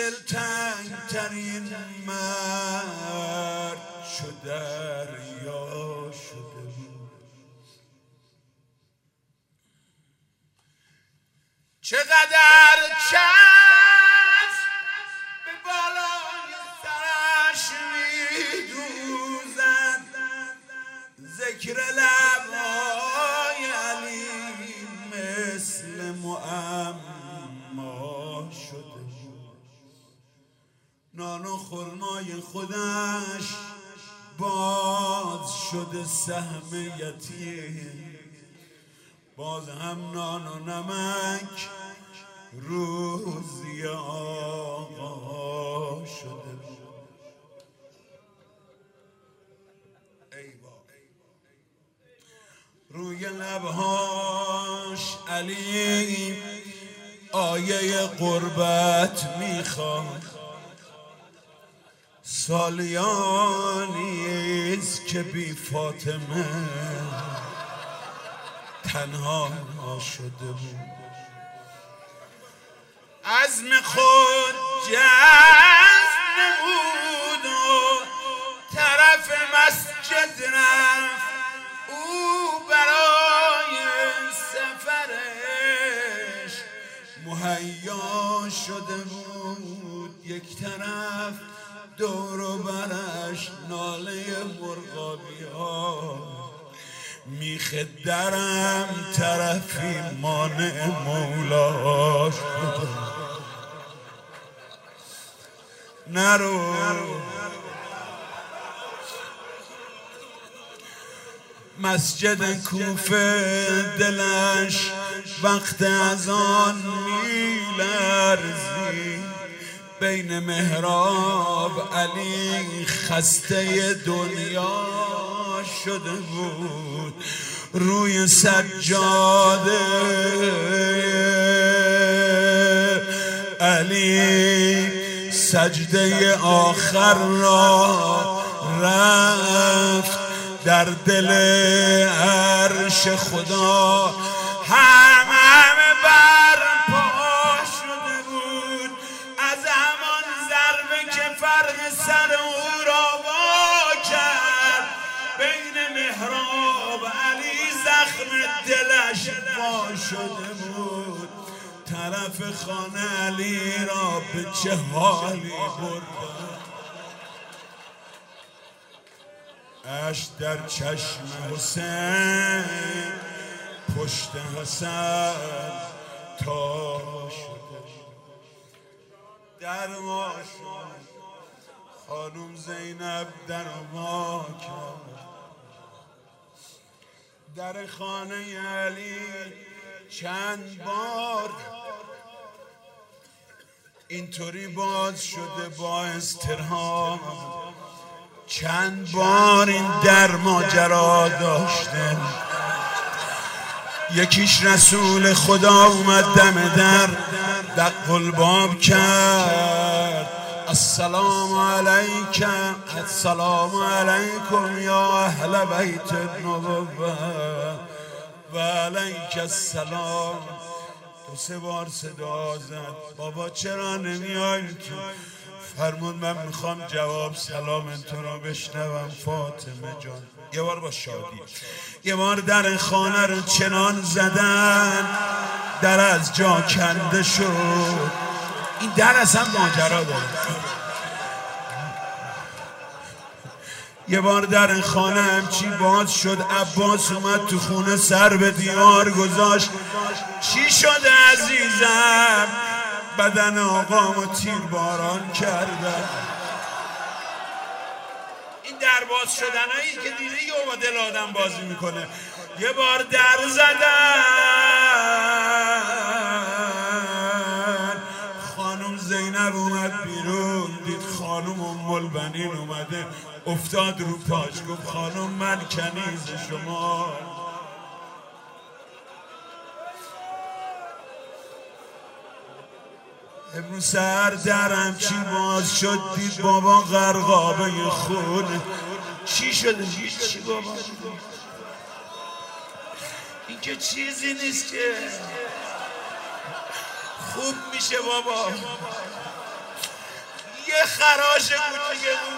دلتنگ ترین مرد چو دریا شده بود. چقدر چشم به بالای سرش میدوزد، ذکر لبهای علی مثل معما شده بود. نان و خرمای خودش باز شده سهم یتیم، باز هم نان و نمک روزی آقا شده بود. روی لبهاش علی آیه قربت میخواد، سالیانیست که بی فاطمه تنها شده بود. عزم خود جزم نمود و طرف مسجد رفت، او برای سفرش مهیا شده بود. یک طرف دور و برش ناله مرغابی ها، میخ درم طرفی مانع مولاش بود. نرو مسجد کوفه دلش وقت اذان میلرزید، بین محراب علی خسته دنیا شده بود. روی سجاده علی سجده آخر را رفت، در دل عرش خدا همه برپا شده بود. از همان ضربه که فرق سر او را وا کرد، بین محراب علی زخم دلش وا شده بود. طرف خانه علی را به چه حالی بردن، اش در چشم حسین پشت حسن تا شده. در ما شد خانم زینب در ما کرد، در خانه علی چند بار اینطوری باز شده با استرهام، چند بار این در ماجرا داشته. یکیش رسول خدا اومد دم در دق الباب کرد، السلام علیکم، السلام علیکم یا اهل بیت النبوه و علیک السلام. دو سه بار صدا زد، بابا چرا نمیای تو؟ فرمود من میخوام جواب سلام تو رو بشنوم فاطمه جان. یه بار با شادی، یه بار در خانه رو چنان زدن در از جا کنده شد. این در اصلا ماجرا داره. یه بار در خانه همچی باز شد، عباس اومد تو خونه سر به دیوار گذاشت. چی شده عزیزم؟ بدن آقامو تیر باران کردن. این در باز شدنایی که دیده یه با دل آدم بازی میکنه. یه بار در زدن، خانم زینب اومد بیرون، دید خانم ام البنین اومده، افتاد رو پاش، گفت خانم من کنیز شما. امروز سر درم چی باز شد، دید بابا غرقابه خونه. چی شده؟ چی بابا؟ این که چیزی نیست که خوب میشه بابا. خراش کوچیکه بود.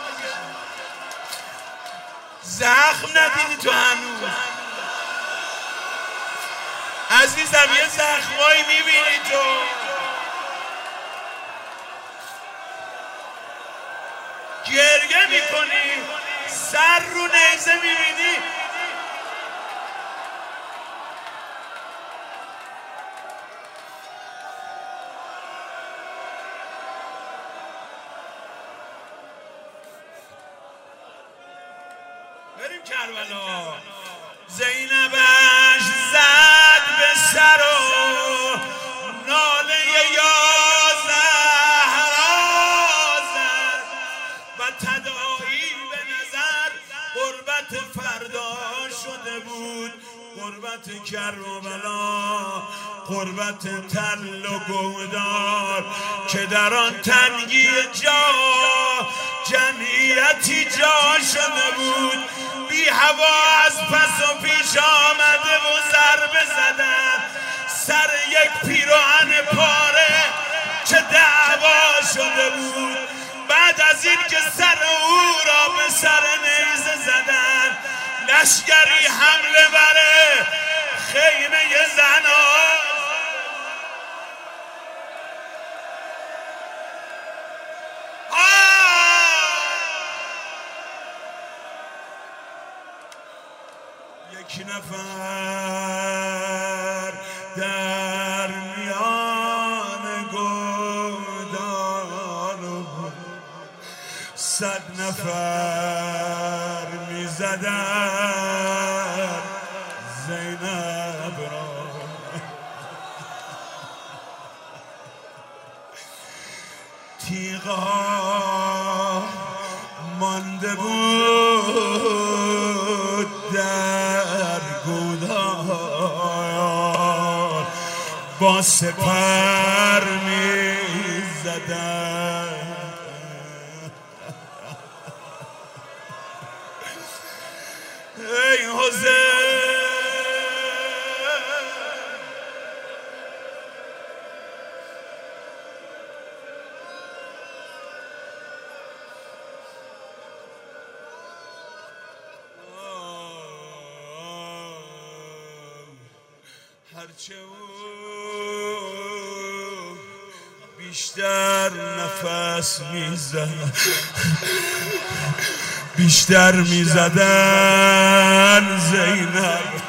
زخم ندیدی تو هنوز عزیزم؟ یه زخمایی میبینی تو؟ گریه میکنی، سر رو نیزه میبینی. بریم کربلا. زینبش زد به سر و ناله یا زهرا زد و تداعی به نظر قربت فردا شده بود. قربت کربلا، قربت تل و گودار که در آن تنگی جا جمعیتی جا شده بود. بی هوا از پس و پیش آمده و ضربه زدن سر یک پیراهن پاره که دعوا شده بود. بعد از این که سر او را به سر نیزه زدن، لشکری حمله بره خیمه زنان. یک نفر در میان گودار، 100 نفر میزدن زینب را. تیغها مانده بود در گودار، با سپر میزدن. ای حسین هرچه او بیشتر نفس میزد، بیشتر میزدن زینب.